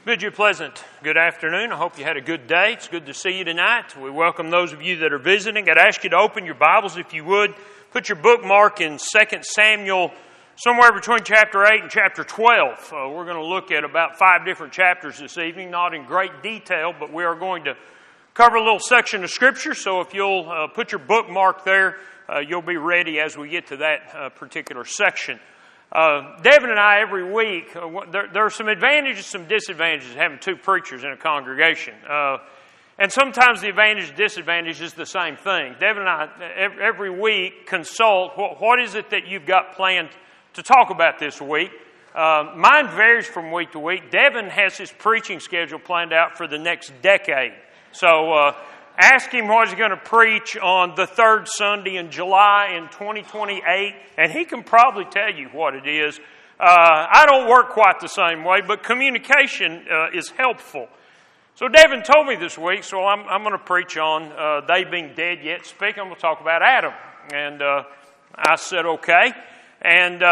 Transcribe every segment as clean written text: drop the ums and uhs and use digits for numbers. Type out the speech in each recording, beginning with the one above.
Bid you a pleasant good afternoon. I hope you had a good day. It's good to see you tonight. We welcome those of you that are visiting. I'd ask you to open your Bibles if you would. Put your bookmark in 2 Samuel, somewhere between chapter 8 and chapter 12. We're going to look at about 5 different chapters this evening, not in great detail, but we are going to cover a little section of Scripture. So if you'll put your bookmark there, you'll be ready as we get to that particular section. Devin and I, every week, there are some advantages, some disadvantages of having 2 preachers in a congregation. And sometimes the advantage, disadvantage is the same thing. Devin and I, every week, consult, what is it that you've got planned to talk about this week? Mine varies from week to week. Devin has his preaching schedule planned out for the next decade. So ask him what he's going to preach on the 3rd Sunday in July in 2028, and he can probably tell you what it is. I don't work quite the same way, but communication is helpful. So Devin told me this week, so I'm going to preach on they being dead yet speak. I'm going to talk about Adam. And I said, okay. And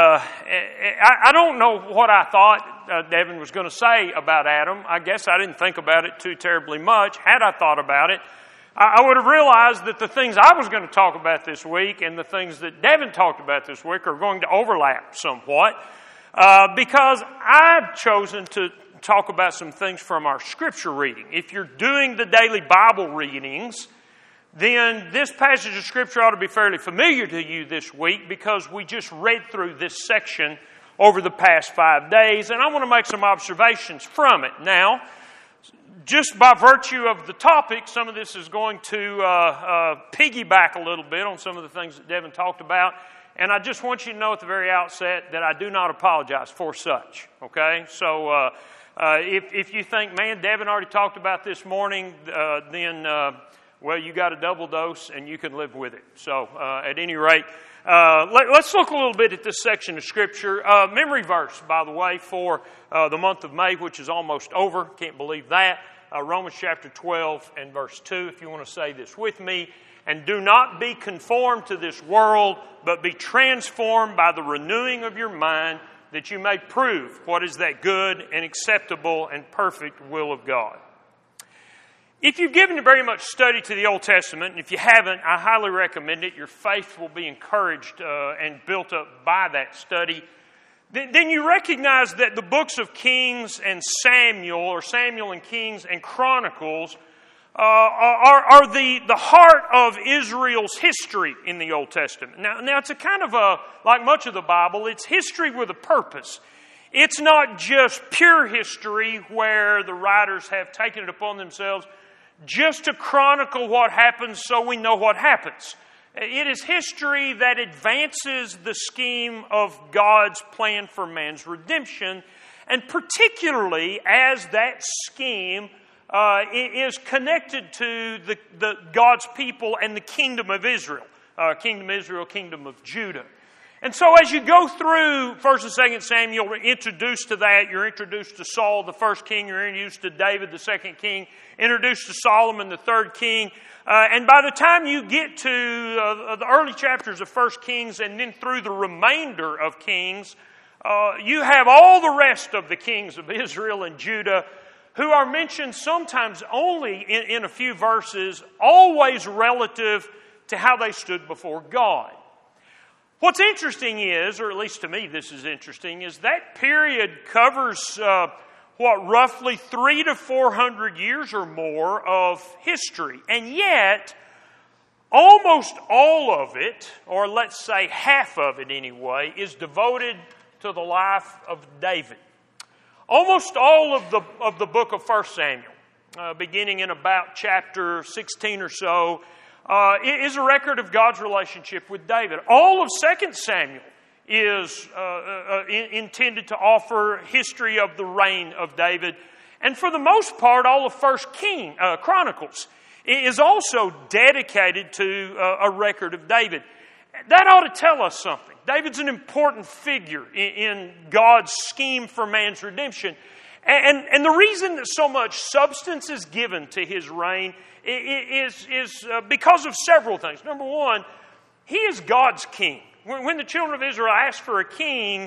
I don't know what I thought Devin was going to say about Adam. I guess I didn't think about it too terribly much. Had I thought about it, I would have realized that the things I was going to talk about this week and the things that Devin talked about this week are going to overlap somewhat because I've chosen to talk about some things from our Scripture reading. If you're doing the daily Bible readings, then this passage of Scripture ought to be fairly familiar to you this week because we just read through this section over the past 5 days, and I want to make some observations from it. Now, just by virtue of the topic, some of this is going to piggyback a little bit on some of the things that Devin talked about. And I just want you to know at the very outset that I do not apologize for such. Okay? So if you think, man, Devin already talked about this morning, then, well, you got a double dose and you can live with it. So at any rate, let's look a little bit at this section of Scripture. Memory verse, by the way, for the month of May, which is almost over. Can't believe that. Romans chapter 12 and verse 2, if you want to say this with me. And do not be conformed to this world, but be transformed by the renewing of your mind, that you may prove what is that good and acceptable and perfect will of God. If you've given very much study to the Old Testament, and if you haven't, I highly recommend it. Your faith will be encouraged and built up by that study. Then you recognize that the books of Kings and Samuel, or Samuel and Kings and Chronicles, are the heart of Israel's history in the Old Testament. Now it's a kind of like much of the Bible, it's history with a purpose. It's not just pure history where the writers have taken it upon themselves just to chronicle what happens so we know what happens. It is history that advances the scheme of God's plan for man's redemption, and particularly as that scheme is connected to the God's people and the kingdom of Israel. Kingdom of Judah. And so as you go through 1 and 2 Samuel, you're introduced to that. You're introduced to Saul, the first king. You're introduced to David, the second king. Introduced to Solomon, the third king. And by the time you get to the early chapters of 1 Kings and then through the remainder of Kings, you have all the rest of the kings of Israel and Judah who are mentioned sometimes only in a few verses, always relative to how they stood before God. What's interesting is, or at least to me this is interesting, is that period covers roughly 300 to 400 years or more of history. And yet, almost all of it, or let's say half of it anyway, is devoted to the life of David. Almost all of the book of 1 Samuel, beginning in about chapter 16 or so, is a record of God's relationship with David. All of 2 Samuel is intended to offer history of the reign of David. And for the most part, all of 1 Chronicles is also dedicated to a record of David. That ought to tell us something. David's an important figure in God's scheme for man's redemption. And the reason that so much substance is given to his reign is because of several things. Number one, he is God's king. When the children of Israel asked for a king,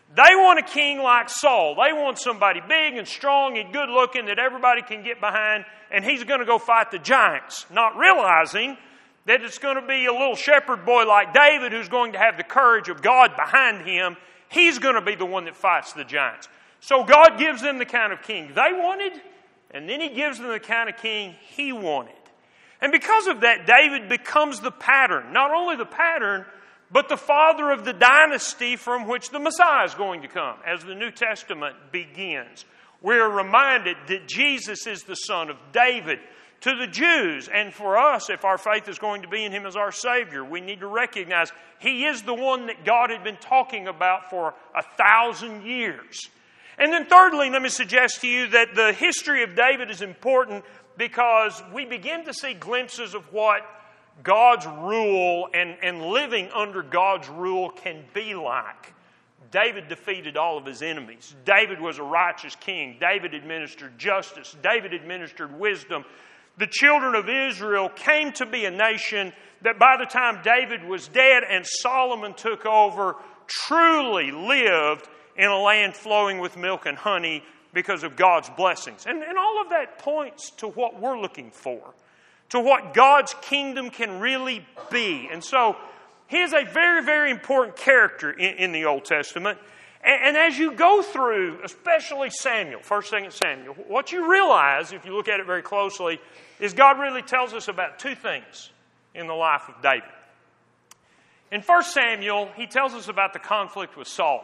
They want a king like Saul. They want somebody big and strong and good looking that everybody can get behind, and he's going to go fight the giants, not realizing that it's going to be a little shepherd boy like David who's going to have the courage of God behind him. He's going to be the one that fights the giants. So God gives them the kind of king they wanted, and then He gives them the kind of king He wanted. And because of that, David becomes the pattern. Not only the pattern, but the father of the dynasty from which the Messiah is going to come. As the New Testament begins, we're reminded that Jesus is the son of David. To the Jews, and for us, if our faith is going to be in Him as our Savior, we need to recognize He is the one that God had been talking about for 1,000 years. And then thirdly, let me suggest to you that the history of David is important because we begin to see glimpses of what God's rule and living under God's rule can be like. David defeated all of his enemies. David was a righteous king. David administered justice. David administered wisdom. The children of Israel came to be a nation that by the time David was dead and Solomon took over, truly lived in a land flowing with milk and honey because of God's blessings. And all of that points to what we're looking for, to what God's kingdom can really be. And so, he is a very, very important character in the Old Testament. And as you go through, especially Samuel, 1st, 2nd Samuel, what you realize, if you look at it very closely, is God really tells us about two things in the life of David. In 1 Samuel, He tells us about the conflict with Saul.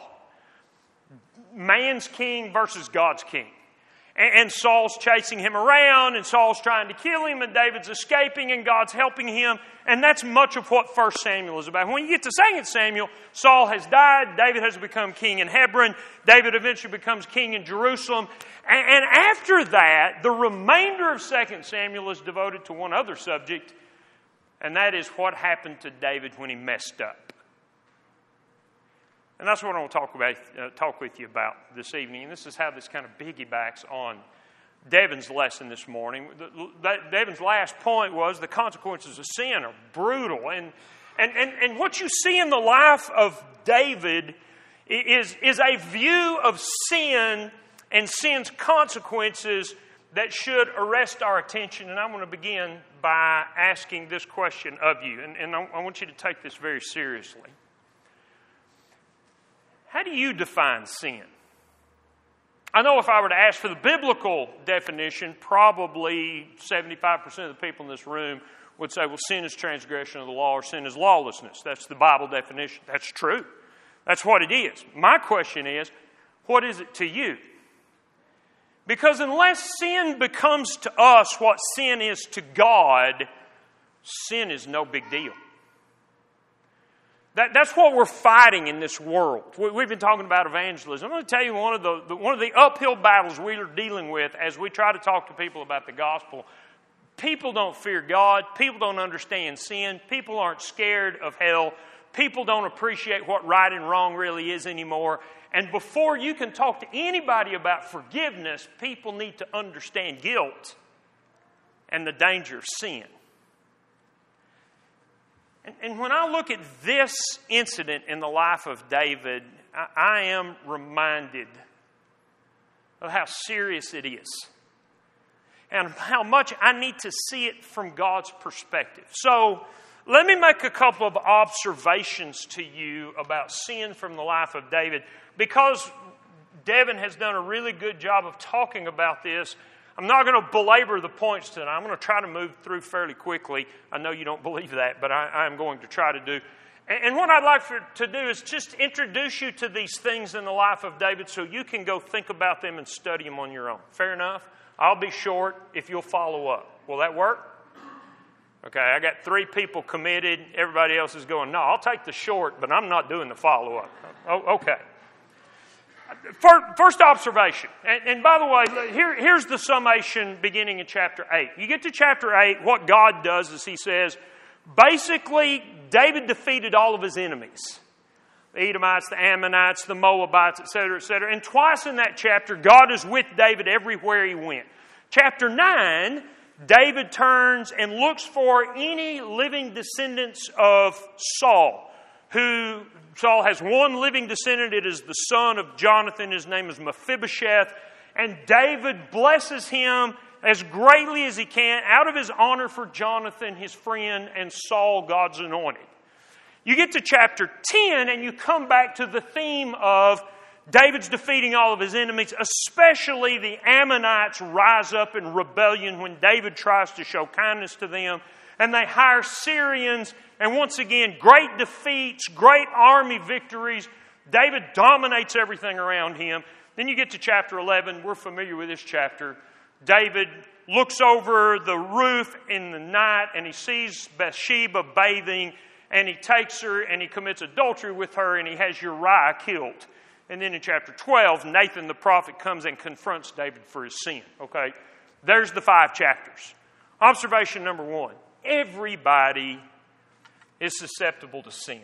Man's king versus God's king. And Saul's chasing him around, and Saul's trying to kill him, and David's escaping, and God's helping him. And that's much of what 1 Samuel is about. When you get to 2 Samuel, Saul has died. David has become king in Hebron. David eventually becomes king in Jerusalem. And after that, the remainder of 2 Samuel is devoted to one other subject, and that is what happened to David when he messed up. And that's what I want to talk with you about this evening. And this is how this kind of piggybacks on Devin's lesson this morning. Devin's last point was the consequences of sin are brutal. And what you see in the life of David is a view of sin and sin's consequences that should arrest our attention. And I'm going to begin by asking this question of you. And I want you to take this very seriously. How do you define sin? I know if I were to ask for the biblical definition, probably 75% of the people in this room would say, well, sin is transgression of the law or sin is lawlessness. That's the Bible definition. That's true. That's what it is. My question is, what is it to you? Because unless sin becomes to us what sin is to God, sin is no big deal. That's what we're fighting in this world. We've been talking about evangelism. I'm going to tell you one of the uphill battles we are dealing with as we try to talk to people about the gospel. People don't fear God. People don't understand sin. People aren't scared of hell. People don't appreciate what right and wrong really is anymore. And before you can talk to anybody about forgiveness, people need to understand guilt and the danger of sin. And when I look at this incident in the life of David, I am reminded of how serious it is and how much I need to see it from God's perspective. So let me make a couple of observations to you about sin from the life of David. Because Devin has done a really good job of talking about this, I'm not going to belabor the points tonight. I'm going to try to move through fairly quickly. I know you don't believe that, but I am going to try to do. And what I'd like to do is just introduce you to these things in the life of David so you can go think about them and study them on your own. Fair enough? I'll be short if you'll follow up. Will that work? Okay, I got 3 people committed. Everybody else is going, no, I'll take the short, but I'm not doing the follow-up. Oh, okay. First observation, and by the way, here's the summation beginning in chapter 8. You get to chapter 8, what God does is He says, basically, David defeated all of his enemies. The Edomites, the Ammonites, the Moabites, etc., etc. And twice in that chapter, God is with David everywhere he went. Chapter 9, David turns and looks for any living descendants of Saul Saul has one living descendant. It is the son of Jonathan. His name is Mephibosheth. And David blesses him as greatly as he can out of his honor for Jonathan, his friend, and Saul, God's anointed. You get to chapter 10 and you come back to the theme of David's defeating all of his enemies, especially the Ammonites rise up in rebellion when David tries to show kindness to them. And they hire Syrians, and once again, great defeats, great army victories. David dominates everything around him. Then you get to chapter 11. We're familiar with this chapter. David looks over the roof in the night, and he sees Bathsheba bathing, and he takes her, and he commits adultery with her, and he has Uriah killed. And then in chapter 12, Nathan the prophet comes and confronts David for his sin. Okay? There's the 5 chapters. Observation number 1. Everybody is susceptible to sin.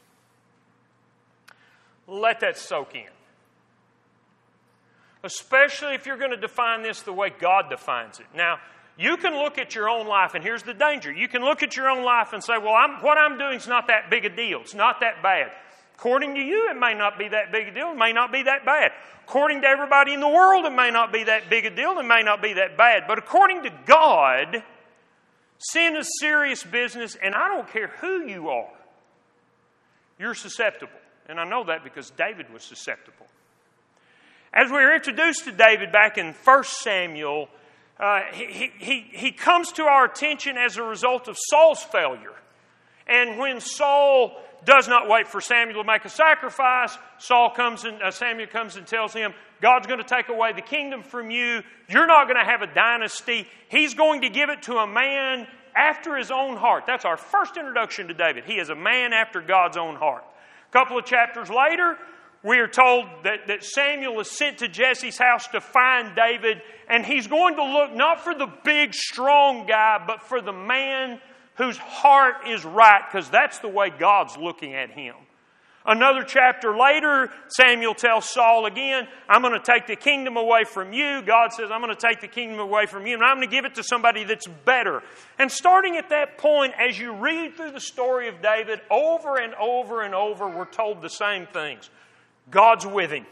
Let that soak in. Especially if you're going to define this the way God defines it. Now, you can look at your own life, and here's the danger. You can look at your own life and say, well, what I'm doing is not that big a deal. It's not that bad. According to you, it may not be that big a deal. It may not be that bad. According to everybody in the world, it may not be that big a deal. It may not be that bad. But according to God, sin is serious business, and I don't care who you are. You're susceptible. And I know that because David was susceptible. As we were introduced to David back in 1 Samuel, he comes to our attention as a result of Saul's failure. And when Saul does not wait for Samuel to make a sacrifice, Samuel comes and tells him, God's going to take away the kingdom from you. You're not going to have a dynasty. He's going to give it to a man after his own heart. That's our first introduction to David. He is a man after God's own heart. A couple of chapters later, we are told that Samuel is sent to Jesse's house to find David, and he's going to look not for the big, strong guy, but for the man whose heart is right, because that's the way God's looking at him. Another chapter later, Samuel tells Saul again, I'm going to take the kingdom away from you. God says, I'm going to take the kingdom away from you, and I'm going to give it to somebody that's better. And starting at that point, as you read through the story of David, over and over and over, we're told the same things. God's with him.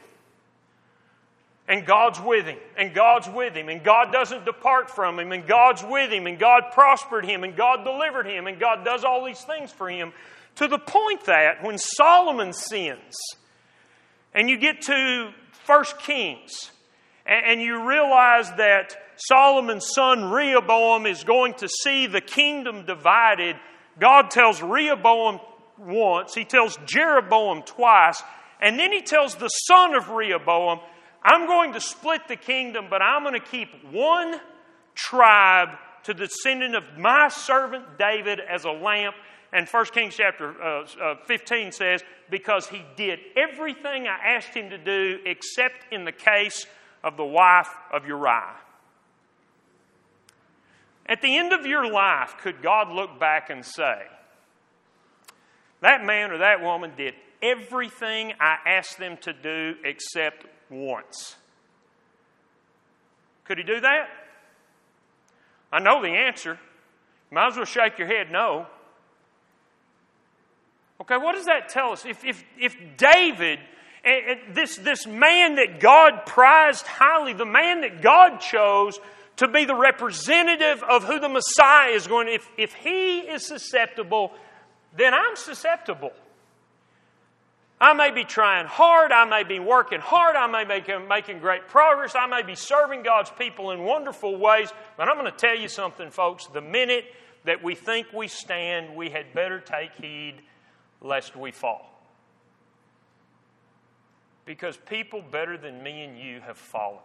And God's with him, and God's with him, and God doesn't depart from him, and God's with him, and God prospered him, and God delivered him, and God does all these things for him, to the point that when Solomon sins, and you get to 1 Kings, and you realize that Solomon's son Rehoboam is going to see the kingdom divided, God tells Rehoboam once, he tells Jeroboam twice, and then he tells the son of Rehoboam, I'm going to split the kingdom, but I'm going to keep one tribe to the descendant of my servant David as a lamp. And 1 Kings chapter 15 says, because he did everything I asked him to do except in the case of the wife of Uriah. At the end of your life, could God look back and say, that man or that woman did everything I asked them to do except once? Could he do that? I know the answer. You might as well shake your head no. Okay, what does that tell us? If David, this man that God prized highly, the man that God chose to be the representative of who the Messiah is going to, if he is susceptible, then I'm susceptible. I may be trying hard, I may be working hard, I may be making great progress, I may be serving God's people in wonderful ways, but I'm going to tell you something, folks. The minute that we think we stand, we had better take heed lest we fall. Because people better than me and you have fallen.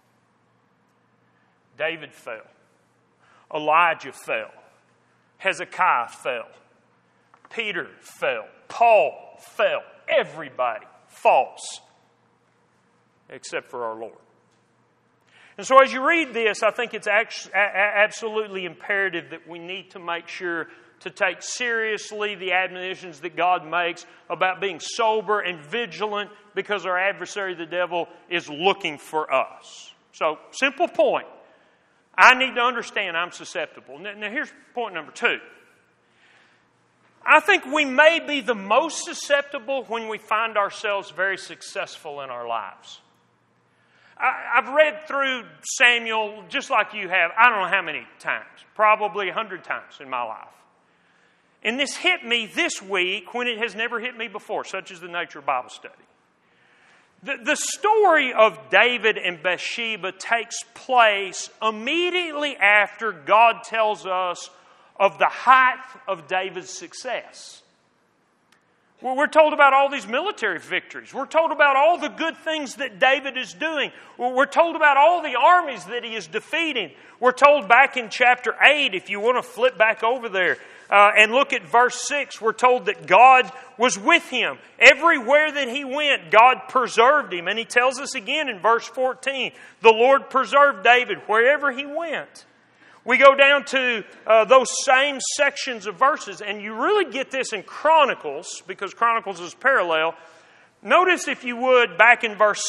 David fell. Elijah fell. Hezekiah fell. Peter fell. Paul fell. Everybody falls except for our Lord. And so as you read this, I think it's absolutely imperative that we need to make sure to take seriously the admonitions that God makes about being sober and vigilant, because our adversary, the devil, is looking for us. So, simple point. I need to understand I'm susceptible. Now here's point number 2. I think we may be the most susceptible when we find ourselves very successful in our lives. I've read through Samuel just like you have, I don't know how many times, probably 100 times in my life. And this hit me this week when it has never hit me before, such is the nature of Bible study. The story of David and Bathsheba takes place immediately after God tells us of the height of David's success. We're told about all these military victories. We're told about all the good things that David is doing. We're told about all the armies that he is defeating. We're told back in chapter 8, if you want to flip back over there and look at verse 6, we're told that God was with him. Everywhere that he went, God preserved him. And he tells us again in verse 14, the Lord preserved David wherever he went. We go down to those same sections of verses, and you really get this in Chronicles, because Chronicles is parallel. Notice, if you would, back in verse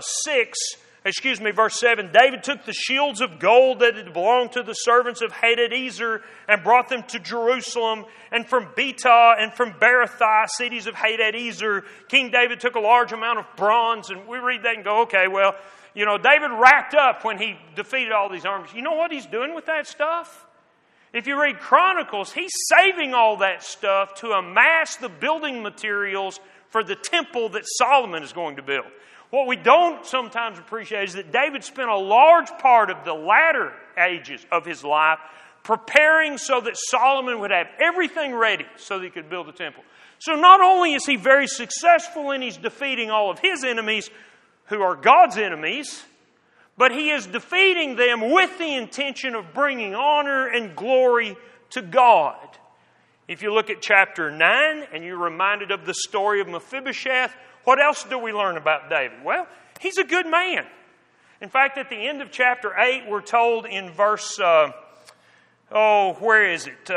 7, David took the shields of gold that had belonged to the servants of Hadadezer and brought them to Jerusalem, and from Betah and from Berothai, cities of Hadadezer, King David took a large amount of bronze, and we read that and go, okay, well, you know, David racked up when he defeated all these armies. You know what he's doing with that stuff? If you read Chronicles, he's saving all that stuff to amass the building materials for the temple that Solomon is going to build. What we don't sometimes appreciate is that David spent a large part of the latter ages of his life preparing so that Solomon would have everything ready so that he could build the temple. So not only is he very successful in his defeating all of his enemies, who are God's enemies, but he is defeating them with the intention of bringing honor and glory to God. If you look at chapter 9 and you're reminded of the story of Mephibosheth, what else do we learn about David? Well, he's a good man. In fact, at the end of chapter 8, we're told in verse, where is it?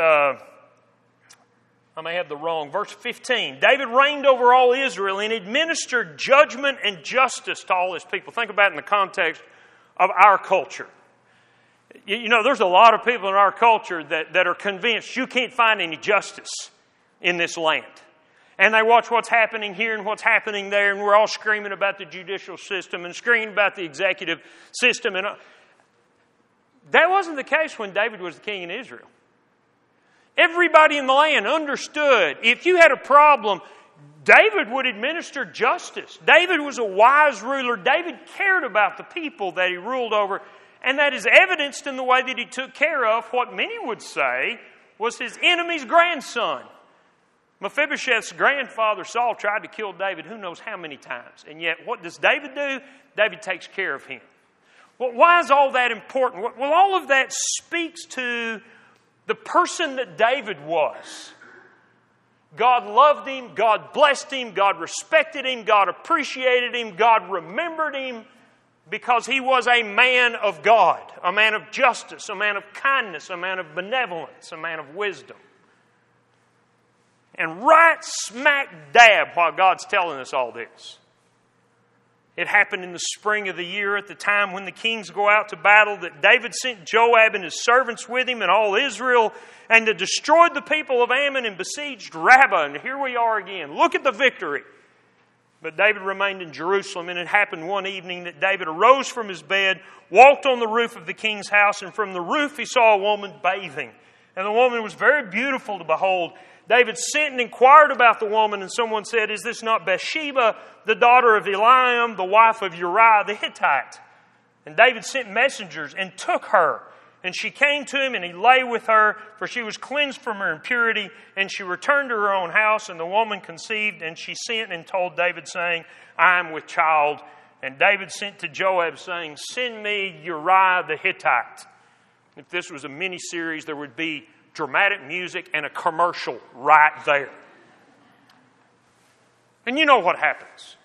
I may have the wrong. Verse 15. David reigned over all Israel and administered judgment and justice to all his people. Think about it in the context of our culture. You know, there's a lot of people in our culture that are convinced you can't find any justice in this land. And they watch what's happening here and what's happening there, and we're all screaming about the judicial system and screaming about the executive system. And that wasn't the case when David was the king in Israel. Everybody in the land understood if you had a problem, David would administer justice. David was a wise ruler. David cared about the people that he ruled over. And that is evidenced in the way that he took care of what many would say was his enemy's grandson. Mephibosheth's grandfather, Saul, tried to kill David who knows how many times. And yet, what does David do? David takes care of him. Well, why is all that important? Well, all of that speaks to the person that David was. God loved him, God blessed him, God respected him, God appreciated him, God remembered him because he was a man of God, a man of justice, a man of kindness, a man of benevolence, a man of wisdom. And right smack dab while God's telling us all this, it happened in the spring of the year at the time when the kings go out to battle that David sent Joab and his servants with him and all Israel and to destroy the people of Ammon and besieged Rabbah. And here we are again. Look at the victory. But David remained in Jerusalem, and it happened one evening that David arose from his bed, walked on the roof of the king's house, and from the roof he saw a woman bathing. And the woman was very beautiful to behold. David sent and inquired about the woman, and someone said, "Is this not Bathsheba, the daughter of Eliam, the wife of Uriah the Hittite?" And David sent messengers and took her. And she came to him, and he lay with her, for she was cleansed from her impurity. And she returned to her own house, and the woman conceived, and she sent and told David, saying, "I am with child." And David sent to Joab, saying, "Send me Uriah the Hittite." If this was a mini-series, there would be dramatic music and a commercial right there. And you know what happens.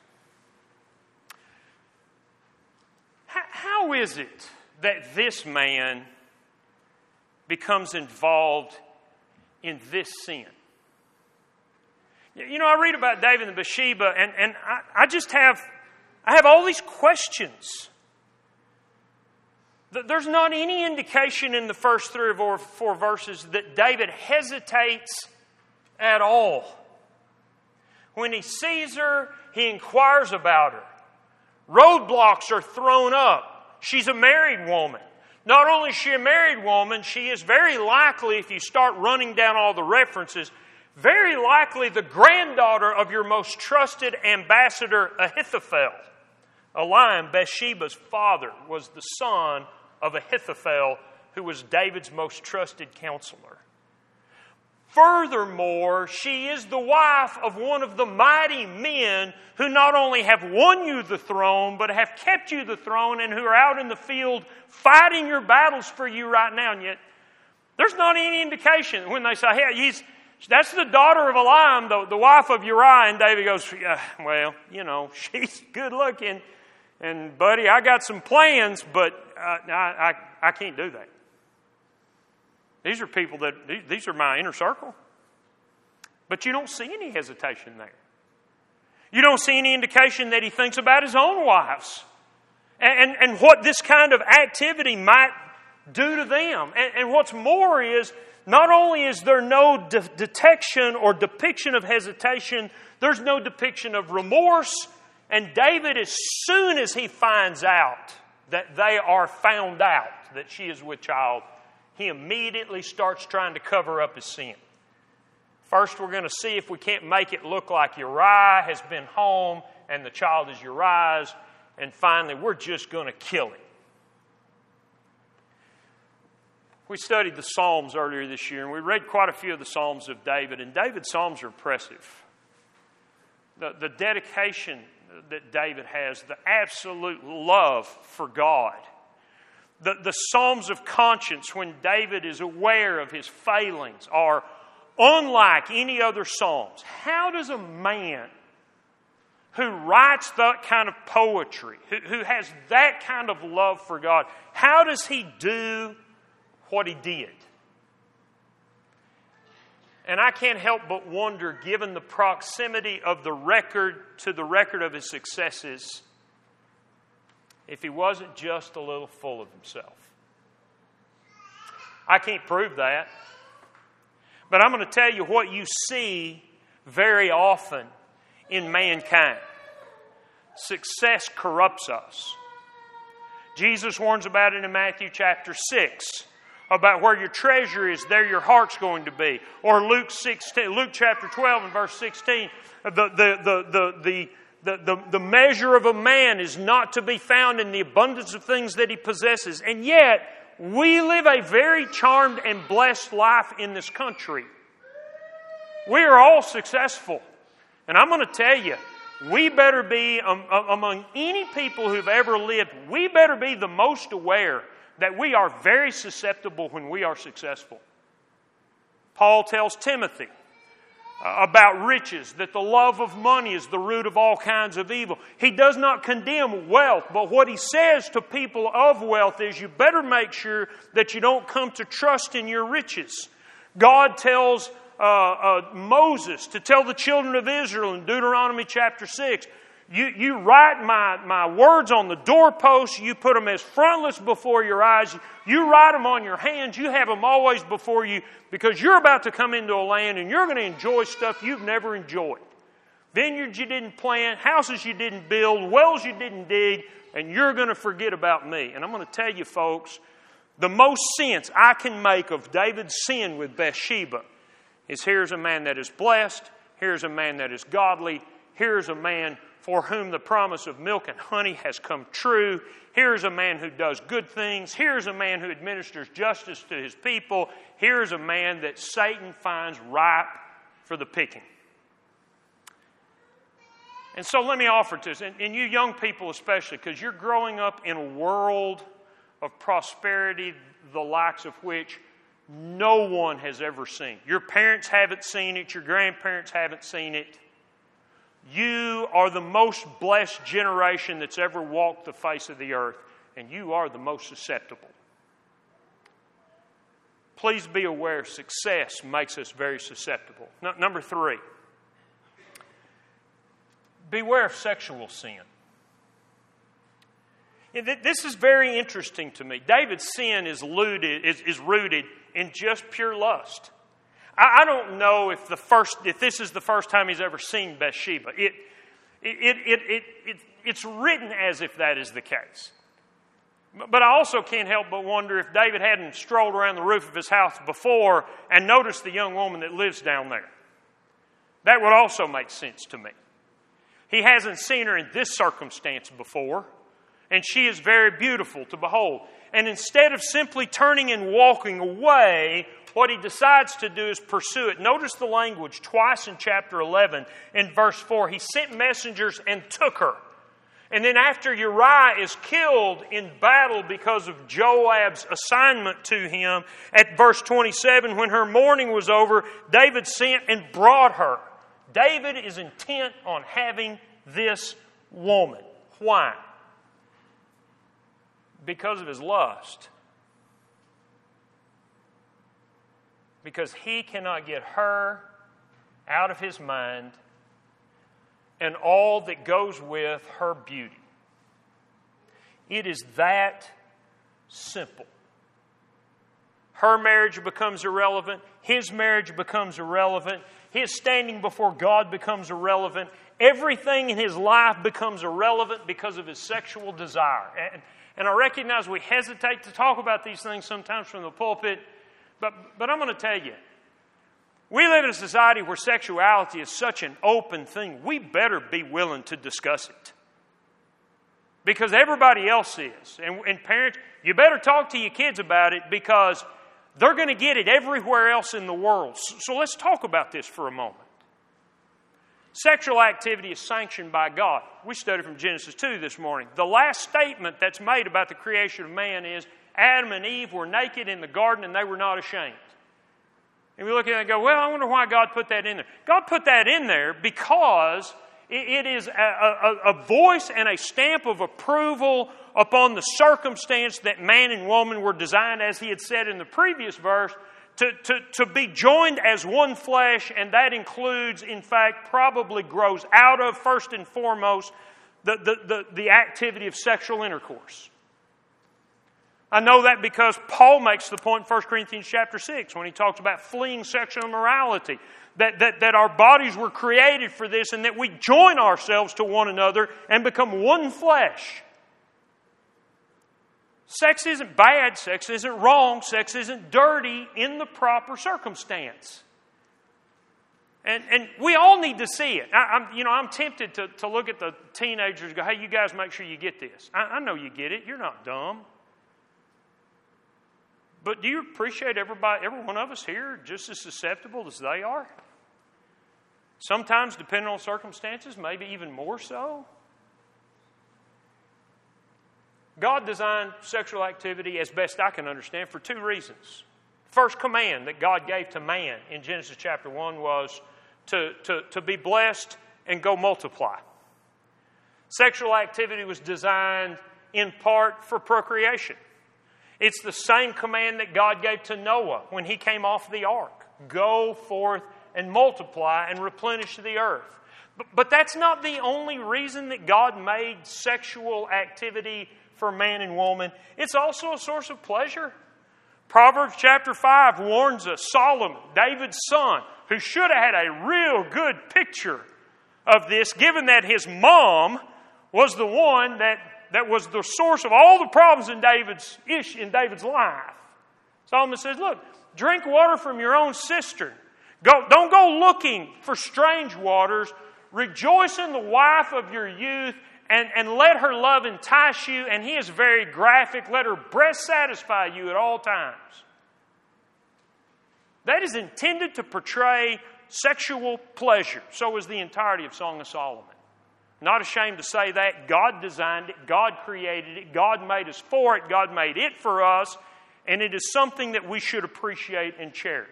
How is it that this man becomes involved in this sin? You know, I read about David and Bathsheba, and I have all these questions. There's not any indication in the first 3 or 4 verses that David hesitates at all. When he sees her, he inquires about her. Roadblocks are thrown up. She's a married woman. Not only is she a married woman, she is very likely, if you start running down all the references, very likely the granddaughter of your most trusted ambassador Ahithophel. Eliam, Bathsheba's father, was the son of Ahithophel, who was David's most trusted counselor. Furthermore, she is the wife of one of the mighty men who not only have won you the throne, but have kept you the throne and who are out in the field fighting your battles for you right now. And yet, there's not any indication when they say, hey, that's the daughter of Eliam, the wife of Uriah. And David goes, well, she's good looking. And buddy, I got some plans, but I can't do that. These are people these are my inner circle. But you don't see any hesitation there. You don't see any indication that he thinks about his own wives and what this kind of activity might do to them. And what's more is, not only is there no detection or depiction of hesitation, there's no depiction of remorse. And David, as soon as he finds out that they are found out, that she is with child, he immediately starts trying to cover up his sin. First, we're going to see if we can't make it look like Uriah has been home and the child is Uriah's. And finally, we're just going to kill him. We studied the Psalms earlier this year, and we read quite a few of the Psalms of David. And David's Psalms are impressive. The dedication that David has, the absolute love for God. The Psalms of conscience, when David is aware of his failings, are unlike any other Psalms. How does a man who writes that kind of poetry, who has that kind of love for God, how does he do what he did? And I can't help but wonder, given the proximity of the record to the record of his successes, if he wasn't just a little full of himself. I can't prove that. But I'm going to tell you what you see very often in mankind. Success corrupts us. Jesus warns about it in Matthew chapter 6. About where your treasure is, there your heart's going to be. Or Luke chapter 12 and verse 16. The measure of a man is not to be found in the abundance of things that he possesses. And yet, we live a very charmed and blessed life in this country. We are all successful. And I'm going to tell you, we better be, among any people who've ever lived, we better be the most aware that we are very susceptible when we are successful. Paul tells Timothy about riches, that the love of money is the root of all kinds of evil. He does not condemn wealth, but what he says to people of wealth is you better make sure that you don't come to trust in your riches. God tells Moses to tell the children of Israel in Deuteronomy chapter 6, you write my words on the doorposts, you put them as frontlets before your eyes, you write them on your hands, you have them always before you, because you're about to come into a land and you're going to enjoy stuff you've never enjoyed. Vineyards you didn't plant, houses you didn't build, wells you didn't dig, and you're going to forget about me. And I'm going to tell you folks, the most sense I can make of David's sin with Bathsheba is here's a man that is blessed, here's a man that is godly, here's a man for whom the promise of milk and honey has come true. Here's a man who does good things. Here's a man who administers justice to his people. Here's a man that Satan finds ripe for the picking. And so let me offer to us, and you young people especially, because you're growing up in a world of prosperity, the likes of which no one has ever seen. Your parents haven't seen it. Your grandparents haven't seen it. You are the most blessed generation that's ever walked the face of the earth, and you are the most susceptible. Please be aware, success makes us very susceptible. Number 3, beware of sexual sin. This is very interesting to me. David's sin is rooted in just pure lust. I don't know if this is the first time he's ever seen Bathsheba. It's written as if that is the case. But I also can't help but wonder if David hadn't strolled around the roof of his house before and noticed the young woman that lives down there. That would also make sense to me. He hasn't seen her in this circumstance before, and she is very beautiful to behold. And instead of simply turning and walking away, what he decides to do is pursue it. Notice the language twice in chapter 11. In verse 4, he sent messengers and took her. And then after Uriah is killed in battle because of Joab's assignment to him, at verse 27, when her mourning was over, David sent and brought her. David is intent on having this woman. Why? Because of his lust. Because he cannot get her out of his mind and all that goes with her beauty. It is that simple. Her marriage becomes irrelevant. His marriage becomes irrelevant. His standing before God becomes irrelevant. Everything in his life becomes irrelevant because of his sexual desire. And I recognize we hesitate to talk about these things sometimes from the pulpit, but I'm going to tell you, we live in a society where sexuality is such an open thing. We better be willing to discuss it. Because everybody else is. And parents, you better talk to your kids about it because they're going to get it everywhere else in the world. So let's talk about this for a moment. Sexual activity is sanctioned by God. We studied from Genesis 2 this morning. The last statement that's made about the creation of man is Adam and Eve were naked in the garden and they were not ashamed. And we look at it and go, well, I wonder why God put that in there. God put that in there because it is a voice and a stamp of approval upon the circumstance that man and woman were designed, as he had said in the previous verse, to be joined as one flesh, and that includes, in fact, probably grows out of, first and foremost, the activity of sexual intercourse. I know that because Paul makes the point in 1 Corinthians chapter 6 when he talks about fleeing sexual immorality, that our bodies were created for this and that we join ourselves to one another and become one flesh. Sex isn't bad, sex isn't wrong, sex isn't dirty in the proper circumstance. And we all need to see it. I'm tempted to look at the teenagers and go, hey, you guys make sure you get this. I know you get it. You're not dumb. But do you appreciate every one of us here just as susceptible as they are? Sometimes, depending on circumstances, maybe even more so. God designed sexual activity, as best I can understand, for two reasons. First command that God gave to man in Genesis chapter 1 was to be blessed and go multiply. Sexual activity was designed in part for procreation. It's the same command that God gave to Noah when he came off the ark. Go forth and multiply and replenish the earth. But that's not the only reason that God made sexual activity for man and woman. It's also a source of pleasure. Proverbs chapter 5 warns us, Solomon, David's son, who should have had a real good picture of this, given that his mom was the one that was the source of all the problems in David's life. Solomon says, look, drink water from your own cistern. Don't go looking for strange waters. Rejoice in the wife of your youth and let her love entice you. And he is very graphic. Let her breast satisfy you at all times. That is intended to portray sexual pleasure. So is the entirety of Song of Solomon. Not ashamed to say that. God designed it. God created it. God made us for it. God made it for us. And it is something that we should appreciate and cherish.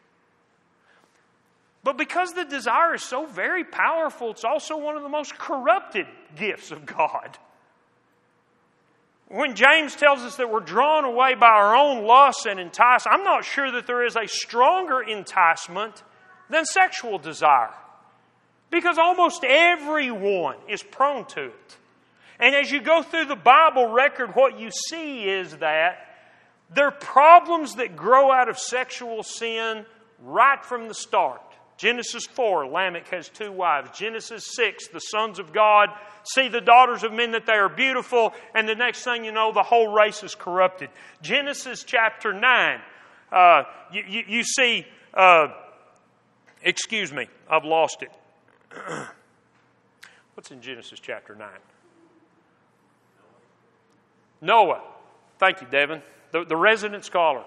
But because the desire is so very powerful, it's also one of the most corrupted gifts of God. When James tells us that we're drawn away by our own lusts and enticed, I'm not sure that there is a stronger enticement than sexual desire. Because almost everyone is prone to it. And as you go through the Bible record, what you see is that there are problems that grow out of sexual sin right from the start. Genesis 4, Lamech has 2 wives. Genesis 6, the sons of God see the daughters of men that they are beautiful, and the next thing you know, the whole race is corrupted. Genesis chapter 9, you see, excuse me, I've lost it. What's in Genesis chapter 9? Noah. Thank you, Devin. The resident scholar.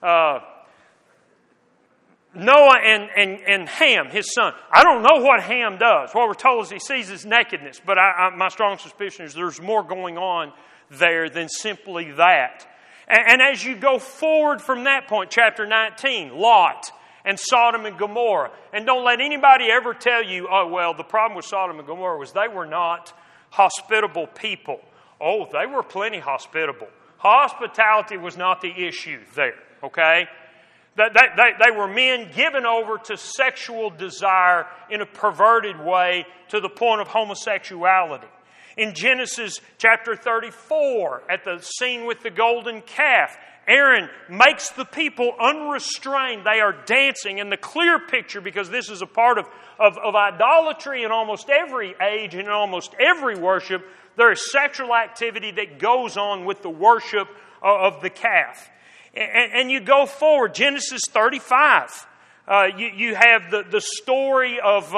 Noah and Ham, his son. I don't know what Ham does. What we're told is he sees his nakedness, but my strong suspicion is there's more going on there than simply that. And as you go forward from that point, chapter 19, Lot and Sodom and Gomorrah. And don't let anybody ever tell you, oh, well, the problem with Sodom and Gomorrah was they were not hospitable people. Oh, they were plenty hospitable. Hospitality was not the issue there, okay? They were men given over to sexual desire in a perverted way to the point of homosexuality. In Genesis chapter 34, at the scene with the golden calf, Aaron makes the people unrestrained. They are dancing. And the clear picture, because this is a part of idolatry in almost every age and in almost every worship, there is sexual activity that goes on with the worship of the calf. And you go forward, Genesis 35. You have the story of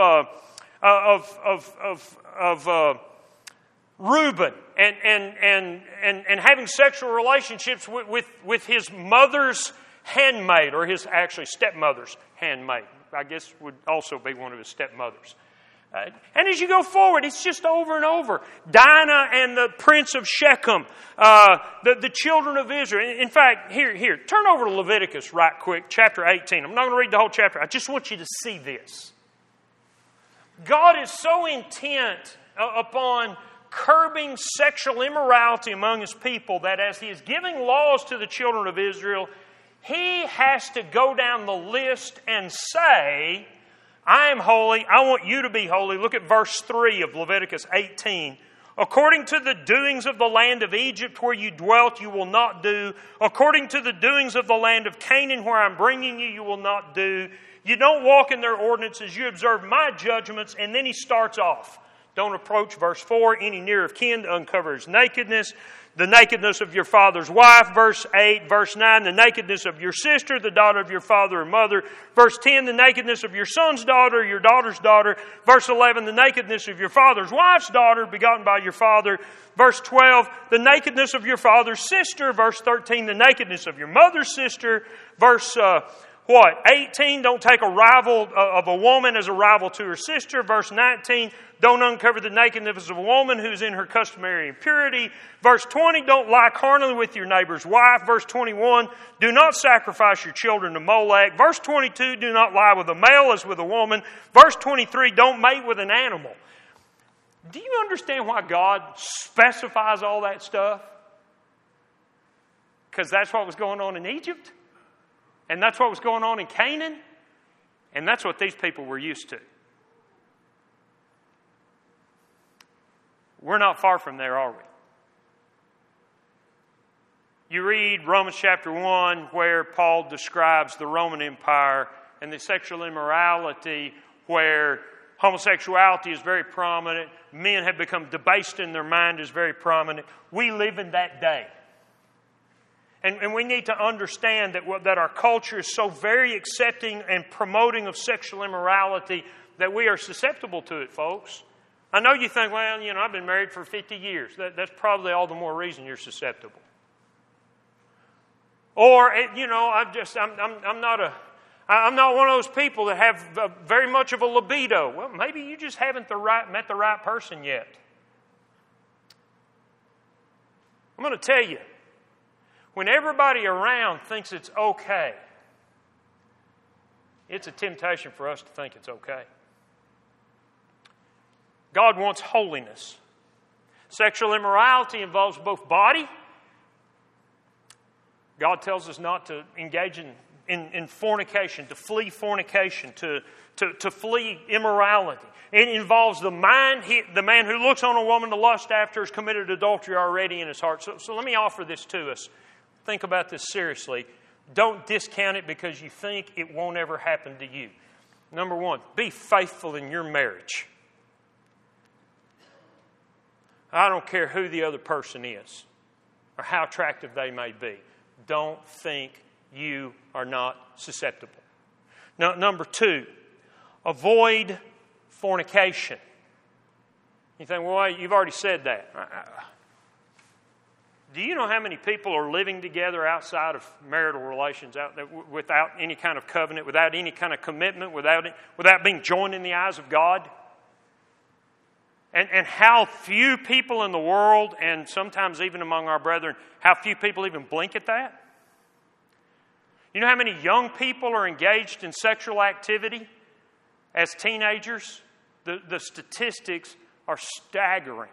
Reuben and having sexual relationships with his mother's handmaid, or his actually stepmother's handmaid. I guess would also be one of his stepmothers. And as you go forward, it's just over and over. Dinah and the prince of Shechem, the children of Israel. In fact, here, turn over to Leviticus right quick, chapter 18. I'm not going to read the whole chapter. I just want you to see this. God is so intent upon curbing sexual immorality among His people that as He is giving laws to the children of Israel, He has to go down the list and say, I am holy, I want you to be holy. Look at verse 3 of Leviticus 18. According to the doings of the land of Egypt where you dwelt, you will not do. According to the doings of the land of Canaan where I'm bringing you, you will not do. You don't walk in their ordinances, you observe my judgments. And then he starts off. Don't approach, verse 4, any near of kin to uncover his nakedness. The nakedness of your father's wife, verse 8. Verse 9, the nakedness of your sister, the daughter of your father and mother. Verse 10, the nakedness of your son's daughter, your daughter's daughter. Verse 11, the nakedness of your father's wife's daughter, begotten by your father. Verse 12, the nakedness of your father's sister. Verse 13, the nakedness of your mother's sister. Verse 18, don't take a rival of a woman as a rival to her sister. Verse 19, don't uncover the nakedness of a woman who's in her customary impurity. Verse 20, don't lie carnally with your neighbor's wife. Verse 21, do not sacrifice your children to Molech. Verse 22, do not lie with a male as with a woman. Verse 23, don't mate with an animal. Do you understand why God specifies all that stuff? Because that's what was going on in Egypt. And that's what was going on in Canaan. And that's what these people were used to. We're not far from there, are we? You read Romans chapter 1 where Paul describes the Roman Empire and the sexual immorality where homosexuality is very prominent. Men have become debased in their mind is very prominent. We live in that day. And we need to understand that our culture is so very accepting and promoting of sexual immorality that we are susceptible to it, folks. I know you think, well, I've been married for 50 years. That's probably all the more reason you're susceptible. Or, I'm not one of those people that have very much of a libido. Well, maybe you just haven't met the right person yet. I'm going to tell you, when everybody around thinks it's okay, it's a temptation for us to think it's okay. God wants holiness. Sexual immorality involves both body. God tells us not to engage in fornication, to flee fornication, to flee immorality. It involves the mind. The man who looks on a woman to lust after has committed adultery already in his heart. So let me offer this to us. Think about this seriously. Don't discount it because you think it won't ever happen to you. Number one, be faithful in your marriage. I don't care who the other person is or how attractive they may be. Don't think you are not susceptible. Now, number two, avoid fornication. You think, well, you've already said that. Do you know how many people are living together outside of marital relations, out there, without any kind of covenant, without any kind of commitment, without being joined in the eyes of God? And how few people in the world, and sometimes even among our brethren, how few people even blink at that? You know how many young people are engaged in sexual activity as teenagers? The statistics are staggering.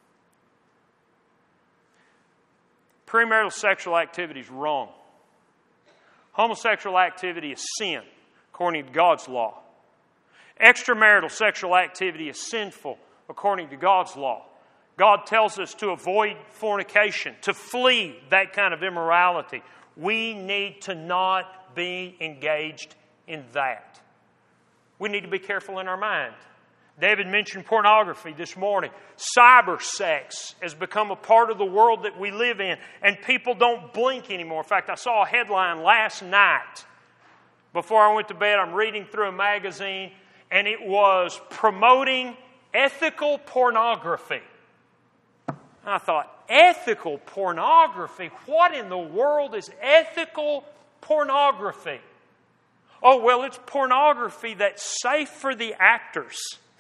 Premarital sexual activity is wrong. Homosexual activity is sin, according to God's law. Extramarital sexual activity is sinful, according to God's law. God tells us to avoid fornication, to flee that kind of immorality. We need to not be engaged in that. We need to be careful in our mind. David mentioned pornography this morning. Cyber sex has become a part of the world that we live in, and people don't blink anymore. In fact, I saw a headline last night. Before I went to bed, I'm reading through a magazine, and it was promoting ethical pornography. I thought, ethical pornography? What in the world is ethical pornography? Oh, well, it's pornography that's safe for the actors.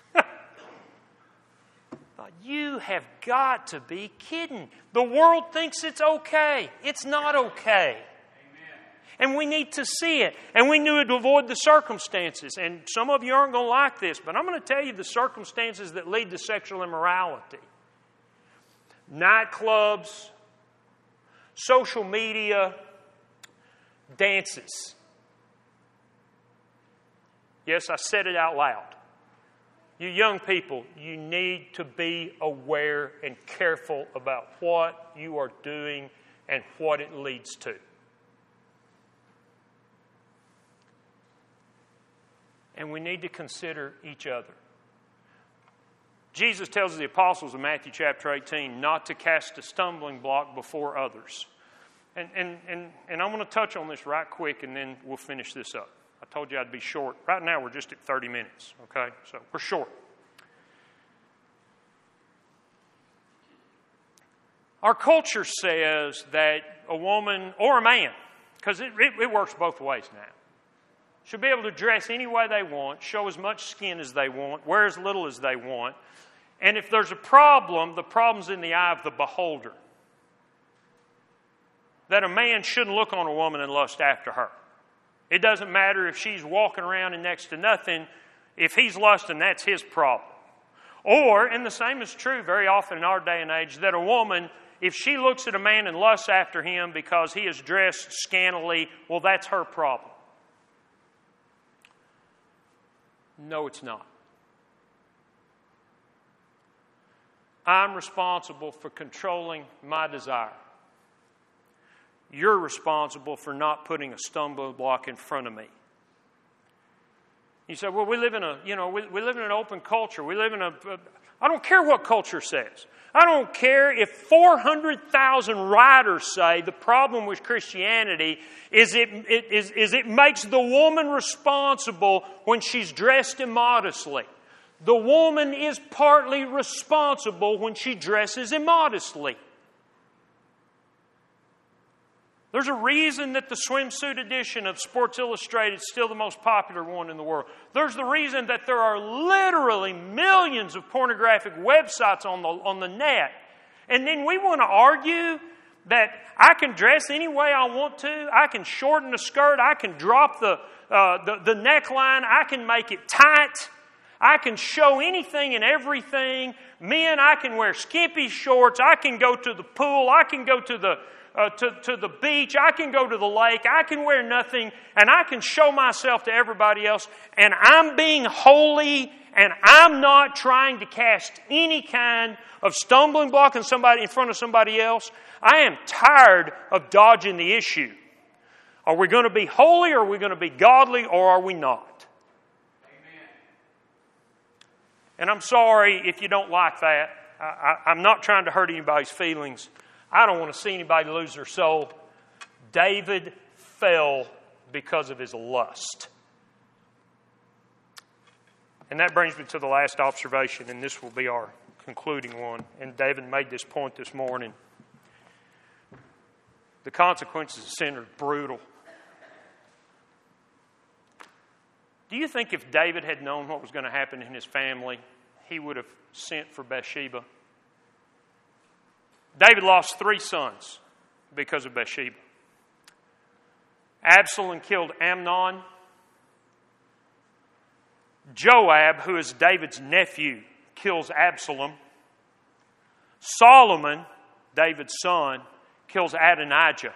You have got to be kidding. The world thinks it's okay. It's not okay. Amen. And we need to see it. And we need to avoid the circumstances. And some of you aren't going to like this, but I'm going to tell you the circumstances that lead to sexual immorality. Nightclubs, social media, dances. Yes, I said it out loud. You young people, you need to be aware and careful about what you are doing and what it leads to. And we need to consider each other. Jesus tells the apostles in Matthew chapter 18 not to cast a stumbling block before others. And I want to touch on this right quick, and then we'll finish this up. I told you I'd be short. Right now we're just at 30 minutes, okay? So we're short. Our culture says that a woman or a man, because it works both ways now, should be able to dress any way they want, show as much skin as they want, wear as little as they want. And if there's a problem, the problem's in the eye of the beholder. That a man shouldn't look on a woman and lust after her. It doesn't matter if she's walking around and next to nothing. If he's lusting, that's his problem. Or, and the same is true very often in our day and age, that a woman, if she looks at a man and lusts after him because he is dressed scantily, well, that's her problem. No, it's not. I'm responsible for controlling my desire. You're responsible for not putting a stumbling block in front of me. You say, well, we live in an open culture. We live in I don't care what culture says. I don't care if 400,000 writers say the problem with Christianity is it makes the woman responsible when she's dressed immodestly. The woman is partly responsible when she dresses immodestly. There's a reason that the swimsuit edition of Sports Illustrated is still the most popular one in the world. There's the reason that there are literally millions of pornographic websites on the net. And then we want to argue that I can dress any way I want to. I can shorten the skirt. I can drop the neckline. I can make it tight. I can show anything and everything. Men, I can wear skimpy shorts. I can go to the pool. I can go to the beach. I can go to the lake. I can wear nothing, and I can show myself to everybody else. And I'm being holy, and I'm not trying to cast any kind of stumbling block in front of somebody else. I am tired of dodging the issue. Are we going to be holy, or are we going to be godly, or are we not? Amen. And I'm sorry if you don't like that. I'm not trying to hurt anybody's feelings. I don't want to see anybody lose their soul. David fell because of his lust. And that brings me to the last observation, and this will be our concluding one. And David made this point this morning. The consequences of sin are brutal. Do you think if David had known what was going to happen in his family, he would have sent for Bathsheba? David lost 3 sons because of Bathsheba. Absalom killed Amnon. Joab, who is David's nephew, kills Absalom. Solomon, David's son, kills Adonijah.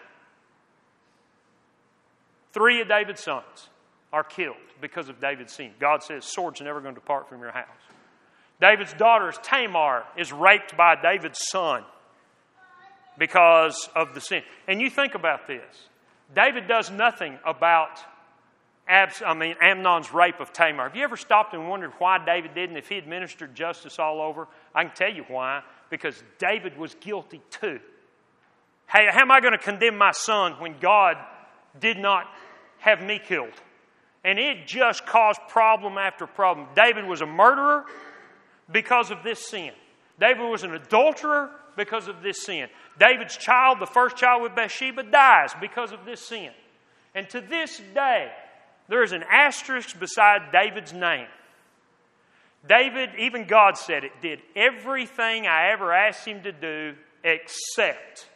3 of David's sons are killed because of David's sin. God says, sword's never going to depart from your house. David's daughter Tamar is raped by David's son because of the sin. And you think about this. David does nothing about Amnon's rape of Tamar. Have you ever stopped and wondered why David didn't? If he administered justice all over, I can tell you why. Because David was guilty too. Hey, how am I going to condemn my son when God did not have me killed? And it just caused problem after problem. David was a murderer because of this sin. David was an adulterer because of this sin. David's child, the first child with Bathsheba, dies because of this sin. And to this day, there is an asterisk beside David's name. David, even God said it, did everything I ever asked him to do except,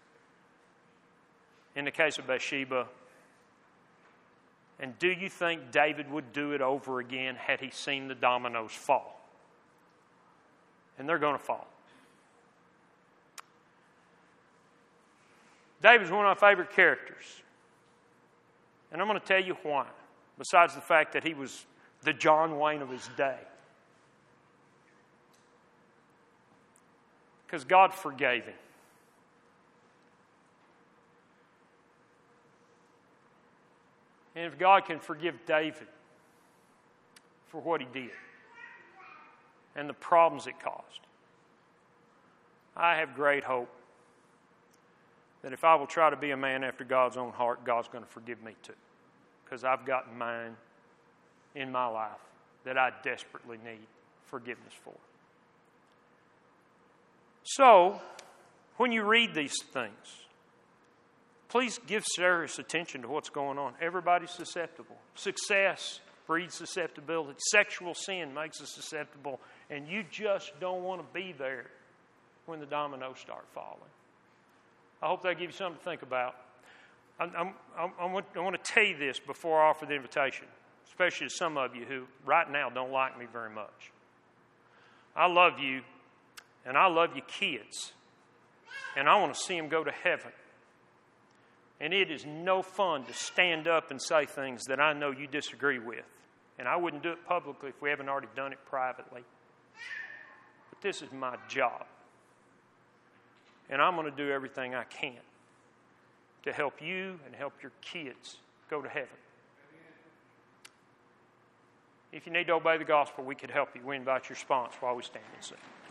in the case of Bathsheba. And do you think David would do it over again had he seen the dominoes fall? And they're going to fall. David's one of my favorite characters. And I'm going to tell you why. Besides the fact that he was the John Wayne of his day. Because God forgave him. And if God can forgive David for what he did and the problems it caused, I have great hope that if I will try to be a man after God's own heart, God's going to forgive me too. Because I've got mine in my life that I desperately need forgiveness for. So, when you read these things, please give serious attention to what's going on. Everybody's susceptible. Success breeds susceptibility. Sexual sin makes us susceptible. And you just don't want to be there when the dominoes start falling. I hope that gives you something to think about. I want to tell you this before I offer the invitation, especially to some of you who right now don't like me very much. I love you, and I love your kids, and I want to see them go to heaven. And it is no fun to stand up and say things that I know you disagree with. And I wouldn't do it publicly if we haven't already done it privately. But this is my job. And I'm going to do everything I can to help you and help your kids go to heaven. If you need to obey the gospel, we could help you. We invite your response while we stand and sing.